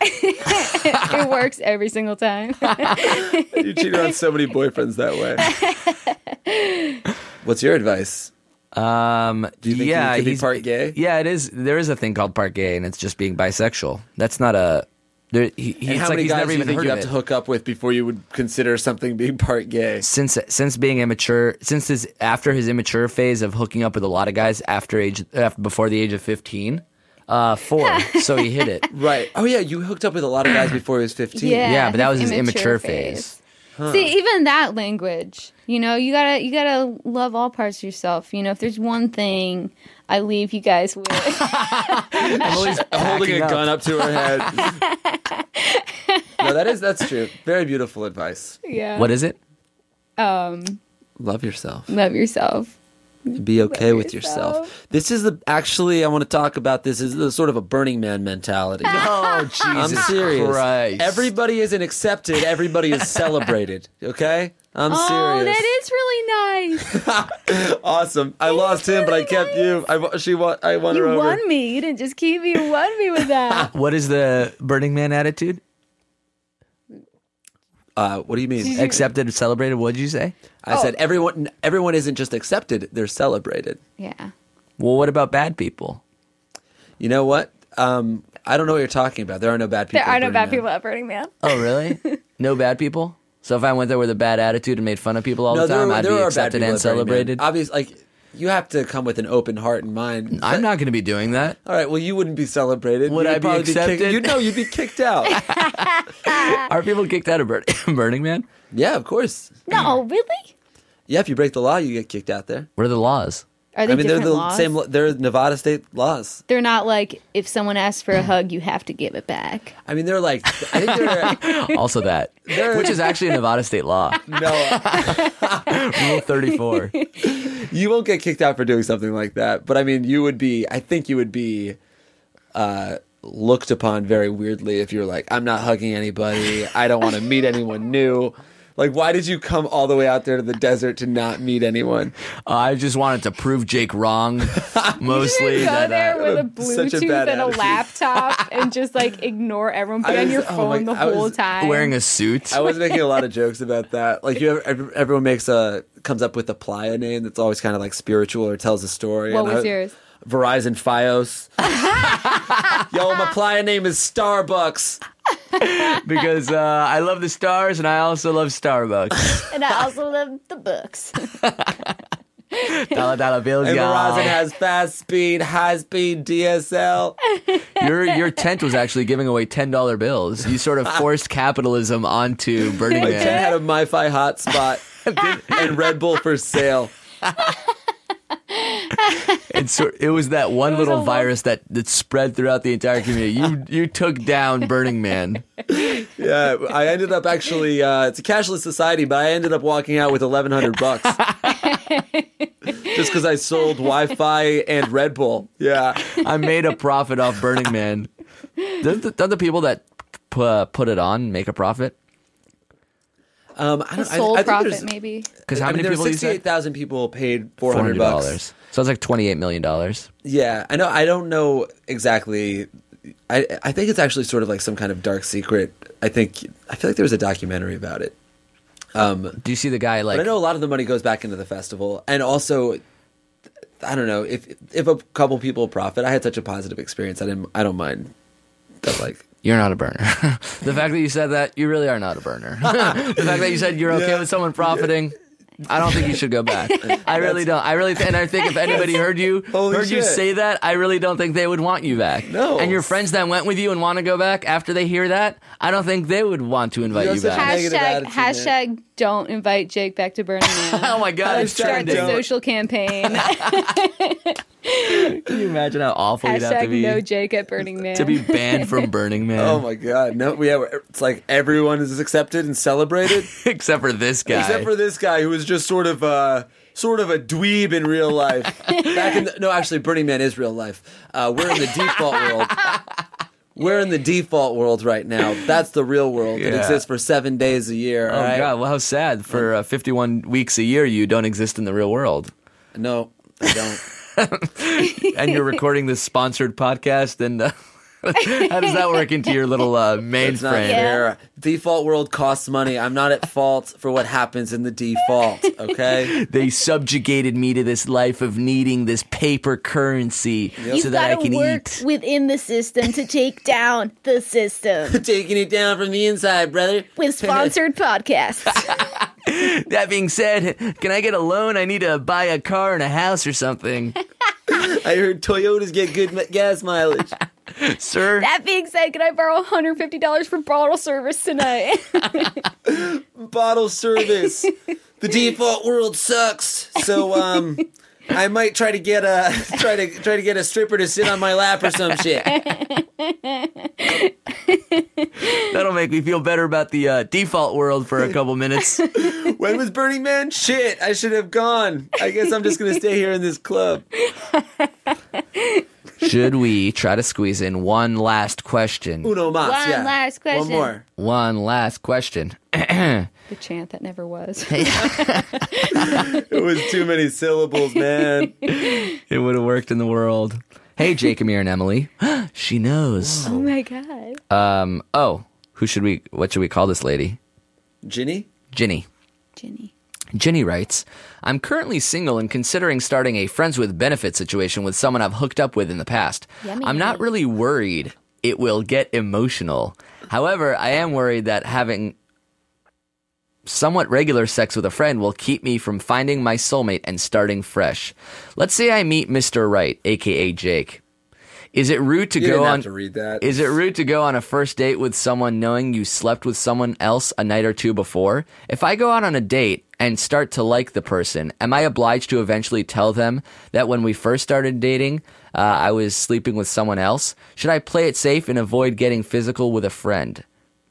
it works every single time. You cheated on so many boyfriends that way. What's your advice? Um, Do you think yeah, you could be he's- part gay? Yeah, it is. There is a thing called part gay, and it's just being bisexual. That's not a. There, he, he, And it's how like many he's guys never do you even think heard you of have it. to hook up with before you would consider something being part gay? Since since being immature, since his after his immature phase of hooking up with a lot of guys after age after, before the age of fifteen, uh, four. So he hit it. Right. Oh yeah, you hooked up with a lot of guys before he was fifteen. Yeah. Yeah, but that was his immature immature phase. See, even that language, you know, you gotta you gotta love all parts of yourself. You know, if there's one thing I leave you guys with, I'm always Holding a backing up. gun up to her head. No, that is that's true. Very beautiful advice. yeah, What is it? um, Love yourself. love yourself. Be okay with yourself. yourself. This is the actually I want to talk about this is the sort of a Burning Man mentality. Oh, Jesus I'm serious. Christ. Everybody isn't accepted. Everybody is celebrated. Okay, I'm Oh, serious. that is really nice. Awesome. I lost him, but I really kept you. I wa- she won. I won her You over. won me. You didn't just keep me. You won me with that. What is the Burning Man attitude? Uh, what do you mean? Accepted, celebrated. What did you say? I said everyone. Everyone isn't just accepted; they're celebrated. Yeah. Well, what about bad people? You know what? Um, I don't know what you're talking about. There are no bad people. There are at no Burning bad Man. people at Burning Man. Oh, really? No bad people? So if I went there with a bad attitude and made fun of people all the time, I'd be accepted and celebrated? Obviously, like you have to come with an open heart and mind. I'm not going to be doing that. All right. Well, you wouldn't be celebrated. Would You'd I be probably kicked- accepted? you know, you'd be kicked out. Are people kicked out of Bur- Burning Man? Yeah, of course. No, really? Yeah, if you break the law, you get kicked out there. What are the laws? Are they I mean, they're different the laws? same. lo- They're Nevada state laws. They're not like if someone asks for a hug, you have to give it back. I mean, they're like. I think they're Also that. Which is actually a Nevada state law. no. Rule thirty-four. You won't get kicked out for doing something like that, but I mean, you would be. I think you would be uh, looked upon very weirdly if you're like, I'm not hugging anybody. I don't want to meet anyone new. Like, why did you come all the way out there to the desert to not meet anyone? Uh, I just wanted to prove Jake wrong, mostly. You go that, there uh, with a such a Bluetooth bad and a attitude. laptop and just like ignore everyone. Be I on was- your oh phone my- the I was whole time. wearing a suit. I was making a lot of jokes about that. Like, you ever, everyone makes a comes up with a playa name that's always kind of like spiritual or tells a story. What And was I- yours? Verizon Fios. Yo, my playa name is Starbucks. because uh, I love the stars and I also love Starbucks. And I also love the books. Dollar dollar bills, And y'all. Verizon has fast speed, high speed D S L. Your your tent was actually giving away ten dollar bills. You sort of forced capitalism onto Burning My tent Man. had a MiFi hotspot and Red Bull for sale. And so it was that one was little a lo- virus that, that spread throughout the entire community. You you took down Burning Man. Yeah, I ended up actually. Uh, it's a cashless society, but I ended up walking out with eleven hundred bucks just because I sold Wi-Fi and Red Bull. Yeah, I made a profit off Burning Man. Don't the, don't the people that pu- put it on make a profit? Um, I The don't. I, sole I think profit, there's- maybe. Because how I mean, many there were people you sixty-eight said? thousand people paid four four hundred hundred bucks. dollars. So it's like twenty-eight million dollars. Yeah, I know. I don't know exactly. I I think it's actually sort of like some kind of dark secret. I think I feel like there was a documentary about it. Um, Do you see the guy like? but I know a lot of the money goes back into the festival, and also, I don't know if if a couple people profit. I had such a positive experience. I didn't. I don't mind. That like. You're not a burner. The fact that you said that, you really are not a burner. The fact that you said you're okay Yeah. with someone profiting, I don't think you should go back. I really don't. I really, th- and I think if anybody heard you Holy heard you shit. say that, I really don't think they would want you back. No. And your friends that went with you and want to go back after they hear that, I don't think they would want to invite You you have such a back. negative Hashtag attitude, man. hashtag don't invite Jake back to Burning Man. Oh my God, it's Hashtag Start the trending. don't. social campaign. Can you imagine how awful you'd have to Hashtag be no Jake at Burning Man. to be banned from Burning Man? Oh my god! No, we have. It's like everyone is accepted and celebrated, Except for this guy. except for this guy who was just sort of, uh, sort of a dweeb in real life. Back in the, no, actually, Burning Man is real life. Uh, we're in the default world. We're in the default world right now. That's the real world. It Yeah. exists for seven days a year. Oh all right? God! Well, how sad. For uh, fifty-one weeks a year, you don't exist in the real world. No, I don't. And you're recording this sponsored podcast, and uh, how does that work into your little uh, It's not mainframe? fair. Default world costs money. I'm not at fault for what happens in the default. Okay. They subjugated me to this life of needing this paper currency so that I can eat. within the system to take down the system Taking it down from the inside, brother. with sponsored podcasts. That being said, can I get a loan? I need to buy a car and a house or something. I heard Toyotas get good ma- gas mileage. Sir, That being said, can I borrow one hundred fifty dollars for bottle service tonight? Bottle service. The default world sucks. So um I might try to get a try to try to get a stripper to sit on my lap or some shit. that'll make me feel better about the uh, default world for a couple minutes. When was Burning Man? Shit, I should have gone. I guess I'm just gonna stay here in this club. Should we try to squeeze in one last question? Uno mas, One yeah. last question. One more. One last question. The chant that never was. It was too many syllables, man. It would have worked in the world. Hey, Jake, Amir, and Emily. She knows. Oh my god. Um. Oh, who should we? What should we call this lady? Ginny? Ginny. Ginny. Ginny writes, I'm currently single and considering starting a friends with benefits situation with someone I've hooked up with in the past. Yummy. I'm not really worried it will get emotional. However, I am worried that having somewhat regular sex with a friend will keep me from finding my soulmate and starting fresh. Let's say I meet Mister Right, aka Jake. Is it rude to You go didn't on have to read that. Is it rude to go on a first date with someone knowing you slept with someone else a night or two before? If I go out on a date and start to like the person, am I obliged to eventually tell them that when we first started dating, uh, I was sleeping with someone else? Should I play it safe and avoid getting physical with a friend?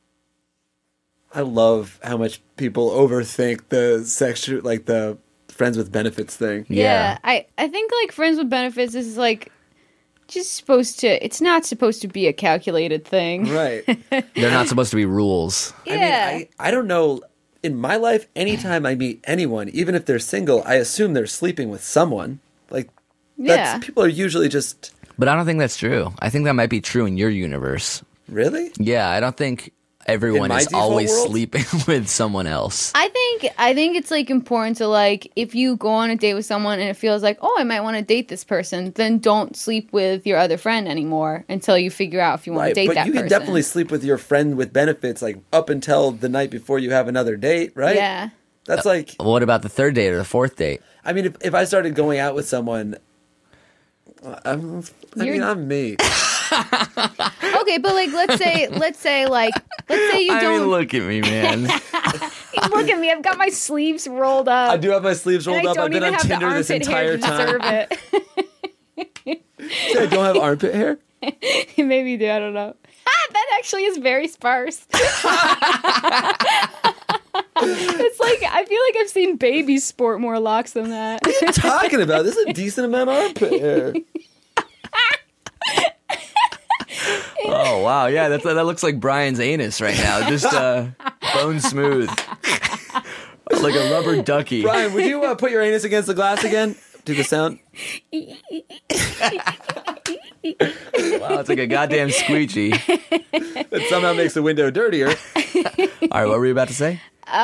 I love how much people overthink the sexual, like the friends with benefits thing. Yeah. Yeah. I, I think like friends with benefits is like just supposed to it's not supposed to be a calculated thing. Right. They're not supposed to be rules. Yeah. I mean, I, I don't know. In my life, anytime I meet anyone, even if they're single, I assume they're sleeping with someone. Like, that's, Yeah. people are usually just, But I don't think that's true. I think that might be true in your universe. really? Yeah, I don't think everyone my is default always world? sleeping with someone else. I think I think it's like important to like if you go on a date with someone and it feels like, oh, I might want to date this person, then don't sleep with your other friend anymore until you figure out if you want Right. to date But that you can person. definitely sleep with your friend with benefits, like, up until the night before you have another date, right? Yeah. That's like, What about the third date or the fourth date? I mean, if, if I started going out with someone, I'm, I You're- mean, I'm me. Okay, but like let's say let's say like let's say you I don't mean, look at me, man. look at me. I've got my sleeves rolled up. I do have my sleeves and rolled I up. don't I've been even on have Tinder the this armpit hair entire to time. deserve it. I don't have armpit hair. Maybe you do. I don't know. Ah, that actually is very sparse. It's like I feel like I've seen babies sport more locks than that. What are you talking about? This is a decent amount of armpit hair. Oh wow, yeah, that's that looks like Brian's anus right now, just uh, bone smooth. like a rubber ducky. Brian, would you uh, put your anus against the glass again? Do the sound. Wow, it's like a goddamn squeegee. That somehow makes the window dirtier. All right, what were you about to say?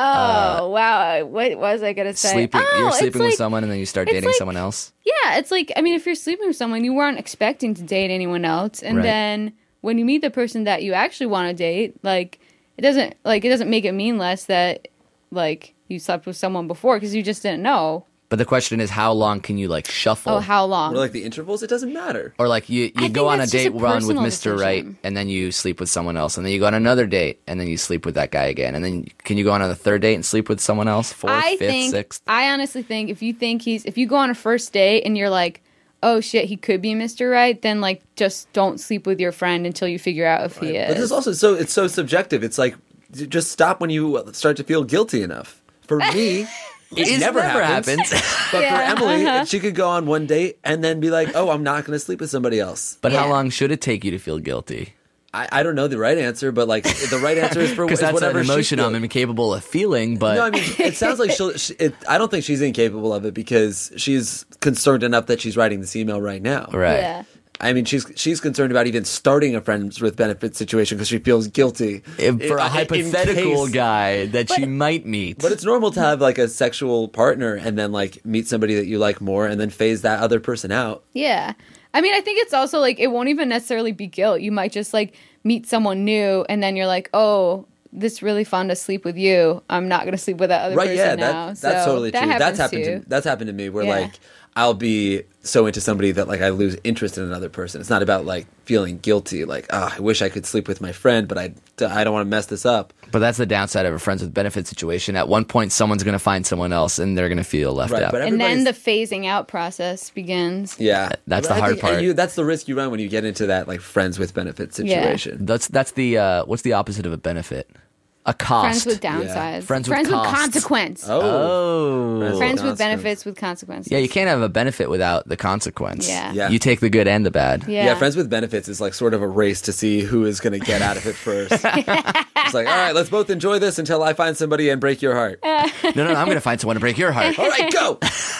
Oh, wow. What was I going to say? Sleeping, oh, you're it's sleeping with like- someone and then you start it's dating like- someone else. Yeah, it's like, I mean, if you're sleeping with someone, you weren't expecting to date anyone else. And Right. then when you meet the person that you actually want to date, like, it doesn't, like, it doesn't make it mean less that, like, you slept with someone before because you just didn't know. But the question is, how long can you like shuffle? Oh, how long? Or like the intervals, it doesn't matter. Or like you, you I go think on a that's just date a run with personal Mister Right, decision. and then you sleep with someone else, and then you go on another date, and then you sleep with that guy again, and then can you go on a third date and sleep with someone else? Fourth, I fifth, think, sixth. I honestly think if you think he's, if you go on a first date and you're like, oh shit, he could be Mister Right, then like just don't sleep with your friend until you figure out if he But this is. is also so it's so subjective. It's like j- just stop when you start to feel guilty enough. For me, it It never, never happens. happens. But Yeah, for Emily, uh-huh. she could go on one date and then be like, "Oh, I'm not going to sleep with somebody else." But how Yeah. long should it take you to feel guilty? I, I don't know the right answer, but like the right answer is for Because is that's whatever an she emotion I'm feels. incapable of feeling. But No, I mean, it sounds like she'll. She, it, I don't think she's incapable of it because she's concerned enough that she's writing this email right now. right. Yeah. I mean, she's she's concerned about even starting a friends with benefits situation because she feels guilty If- for in- a in hypothetical case. guy that she might meet. But it's normal to have like a sexual partner and then like meet somebody that you like more and then phase that other person out. Yeah. I mean, I think it's also like it won't even necessarily be guilt. You might just like meet someone new and then you're like, oh, this is really fun to sleep with you. I'm not going to sleep with that other Right? person Yeah, now. that, that's So totally that true. That's happens happened. to you. To, that's happened to me where Yeah. like I'll be so into somebody that like I lose interest in another person. It's not about like feeling guilty, like oh, I wish I could sleep with my friend, but I I don't want to mess this up. But that's the downside of a friends with benefits situation. At one point, someone's going to find someone else, and they're going to feel left Right, out. but And then the everybody's- phasing out process begins. Yeah, That's But the I hard think- part. and You, that's the risk you run when you get into that like friends with benefits Yeah. situation. That's that's the uh, what's the opposite of a benefit? A cost. Friends with downsides. Friends with Friends with costs. consequence. Oh, Oh. Friends Friends with consequence. benefits with consequences. Yeah, you can't have a benefit without the consequence. Yeah. Yeah. You take the good and the bad. Yeah. Yeah, friends with benefits is like sort of a race to see who is going to get out of it first. It's like, all right, let's both enjoy this until I find somebody and break your heart. No, no, no, I'm going to find someone to break your heart. All right, go.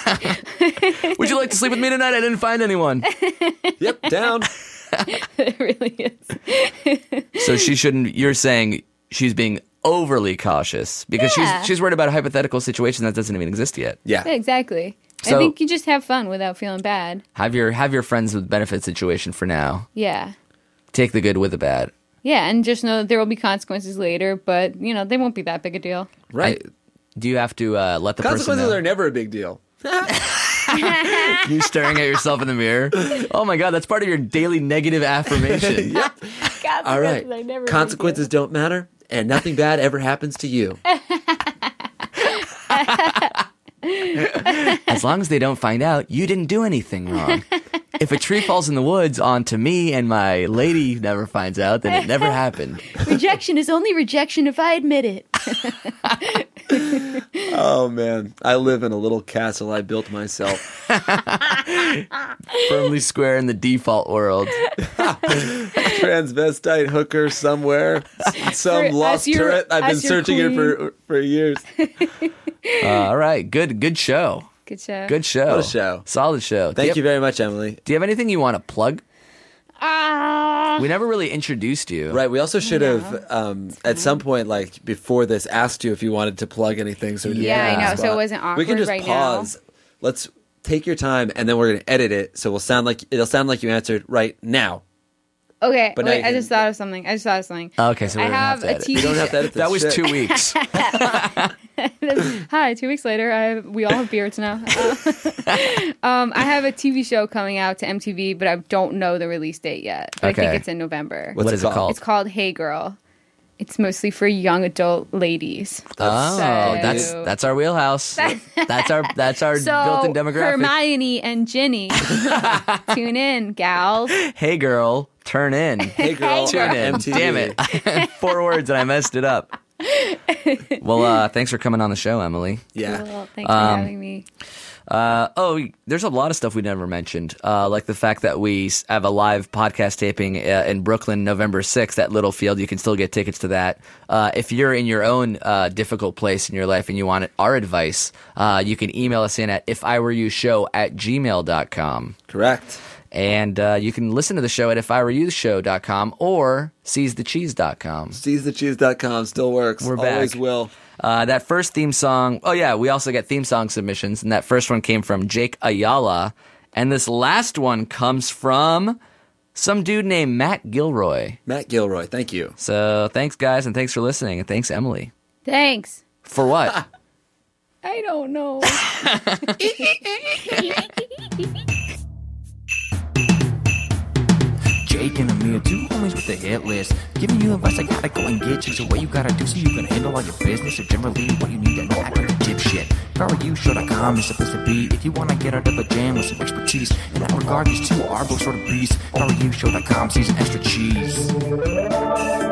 Would you like to sleep with me tonight? I didn't find anyone. Yep, down. It really is. So she shouldn't, you're saying she's being overly cautious because Yeah. she's she's worried about a hypothetical situation that doesn't even exist yet. Yeah, Yeah. exactly. So- I think you just have fun without feeling bad. Have your have your friends with benefit situation for now. Yeah. Take the good with the bad. Yeah, and just know that there will be consequences later, but, you know, they won't be that big a deal. Right. Do you have to uh, let the person Consequences know? are never a big deal. You staring at yourself in the mirror. Oh my god, that's part of your daily negative affirmation. All right. Consequences don't matter, and nothing bad ever happens to you. As long as they don't find out, you didn't do anything wrong. If a tree falls in the woods onto me and my lady never finds out, then it never happened. Rejection is only rejection if I admit it. Oh man, I live in a little castle I built myself. Firmly square in the default world. Transvestite hooker somewhere, some For- lost as your- turret. I've been as your searching it queen. for for years. Uh, all right, good, good show. Good show. Good show. What a show. Solid show. do Thank you. you very much, Emily. Do you have anything you want to plug? Ah. We never really introduced you. Right, we also should have um, at some point, like before this, asked you if you wanted to plug anything. So we didn't Yeah, put I you on know, the so spot. it wasn't We can awkward just right now. pause. Let's take your time, and then we're going to edit it, so we'll sound like it'll sound like you answered right now. Okay, But now wait, you I can- just thought of something. I just thought of something. Okay, so we I don't have have to a edit. T V You don't have to edit this That was shit. two weeks. Hi, two weeks later, I have, we all have beards now. Uh, um, I have a T V show coming out to M T V, but I don't know the release date yet. But I Okay. think it's in November. What's What it is it called? called? It's called Hey Girl. It's mostly for young adult ladies. Oh, So- that's that's our wheelhouse. That's our that's our So built-in demographic. Hermione and Ginny, tune in, gals. Hey girl, turn in. Hey girl, Tune in. M T V. Damn it. Four words and I messed it up. Well, uh, thanks for coming on the show, Emily. Yeah. Cool. Thanks for Um, having me. Uh, oh, there's a lot of stuff we never mentioned, uh, like the fact that we s- have a live podcast taping uh, in Brooklyn November sixth at Littlefield. You can still get tickets to that. Uh, if you're in your own uh, difficult place in your life and you want our advice, uh, you can email us in at if I were you show at gmail dot com. Correct. And uh, you can listen to the show at if I were you show dot com or seize the cheese dot com. seize the cheese dot com still works. We're back. Always will. Uh, that first theme song, oh yeah, we also get theme song submissions, and that first one came from Jake Ayala, and this last one comes from some dude named Matt Gilroy. Matt Gilroy, thank you. So thanks, guys, and thanks for listening, and thanks, Emily. Thanks. For what? I don't know. Jake and Amir, two homies with the hit list. Giving you advice, I gotta go and get you. So what you gotta do so you can handle all your business. Or generally what you need to know, act like a dipshit. If I were you, show dot com is the place to be. If you wanna get out of a jam with some expertise. In that regard, these two are both sort of beasts. If I were you, show dot com season extra cheese.